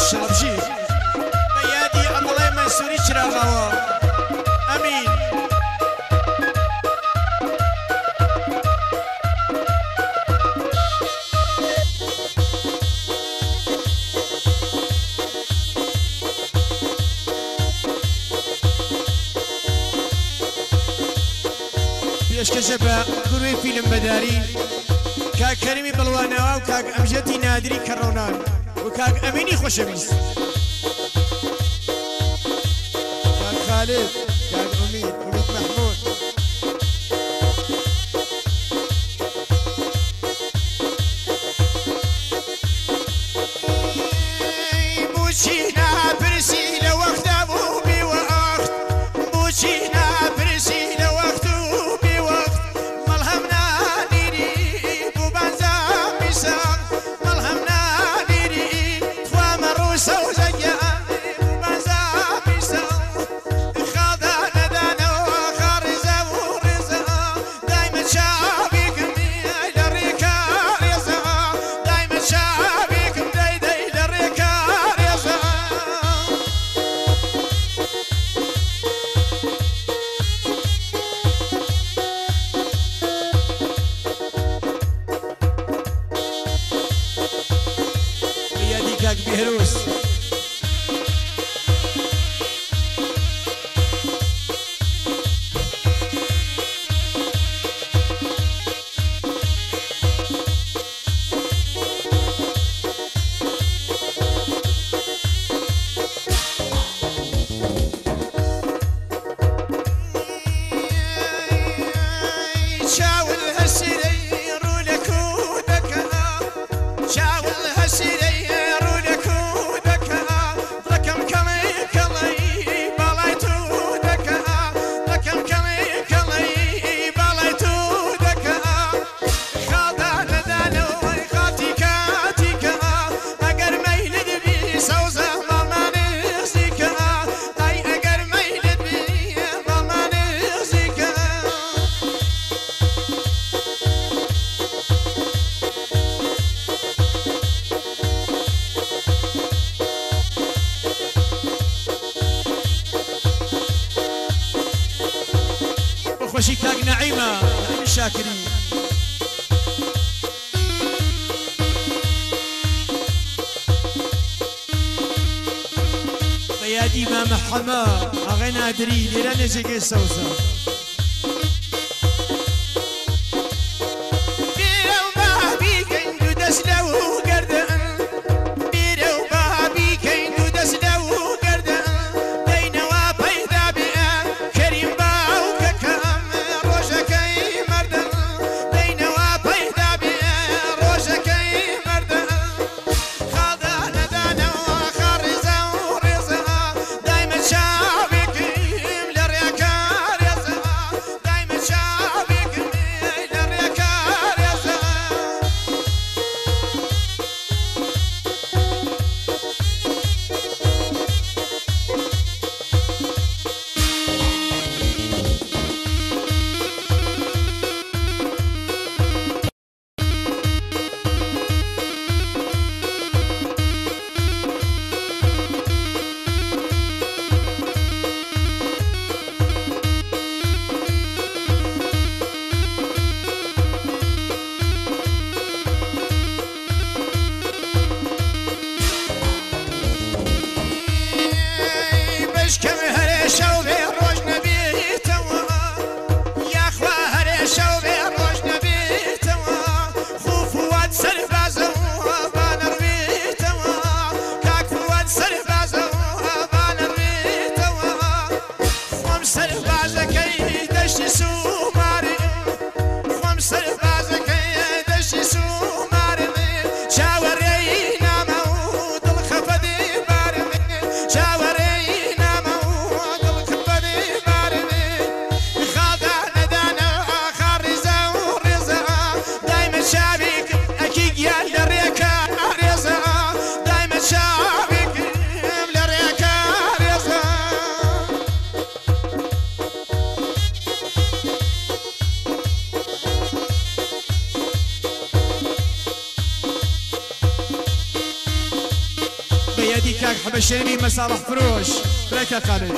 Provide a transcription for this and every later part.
شڵبژی بە یادی ئەمەڵای مەنسووری چراغاوە ئەمین پێشکەشە بە گروهی فیلم بەداری کاک کەریمی بەڵوانەوە و کاک ئەمجەدی نادری کەڕەونان و کاک ئەمینی خۆشەویست کاک خالد کاک ئومید مەحموود بۆچی ناپرسی لە وەختە بوو بێوەخت بۆچی ناپرسی لە وەخت و بێوەخت مەڵهەم نادیری بۆ بانزامی ساڵ مەڵهەم نادیری خوا مەڕۆ سەوزەگیان بۆ بانزامی ساڵ خاڵدا نەدانەوە خاڕێزە و ڕێزە دایمە چاوێکم لە ڕێکا ڕێزە دایمە چاوێکم دەیدەی لە ڕێکا ڕێزە یادی کاک بێهروس چاول هەسیرەی ڕوو لە کودەکە چاول هەسیرەی ڕوو لە کودەکە ڕەکەم کەڵێ کەڵەی باڵای تودەکە ڕەکەم کەڵێ کەڵەی باڵای تودەکە خاڵدا نەدانەوەی خاتی کاتیکە ئەگەر مەیلت بی سەوزە ماڵمانزیکە ئەی ئەگەر مەیلت بی ماڵمانزیکە بخۆشی کاک نەعیمە نەعیم شاکری بە یادی مامە حەمە ئاغای نادری لێرە نێژێگەی سەوزە بیرە و بابی گەنگ و دەست لەو گەردەن بیرە و بابی گەنگ و دەست لەو گەردەن دەینەوە پەیدا بێ کەریم باوکەکەم ڕۆژەکەی مەردەن دەینەوە پەیدا بێ ڕۆژەکەی مەردەن خاڵدا نەدانەوە خاڕێزە و ڕێزە دایمە چاوێکم لە ڕێکە ڕێزە دایمە چاوێکم لە ڕێکە ڕێزە بشکەم هەرێ شەو بێ ڕۆژ نەبێتەوە یاخوا هەرێ شەو بێ ڕۆژ نەبێتەوە خوو فواد سەربازەوە با نەڕوێتەوە کاک فواد سەربازەوە با نەڕوێتەوە خۆم سەربازەکەی دەشتی سومارێ خۆم سەربازەکەی دەشتی سومارێ چاوەڕێی نامە و دڵ خەفە دێبارێ چاوەڕێی نامە و دڵ خەفە بيدي كاك حبشيني مصالح فروش بركة خالد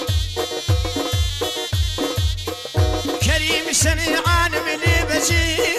كريم شنيعان من بجي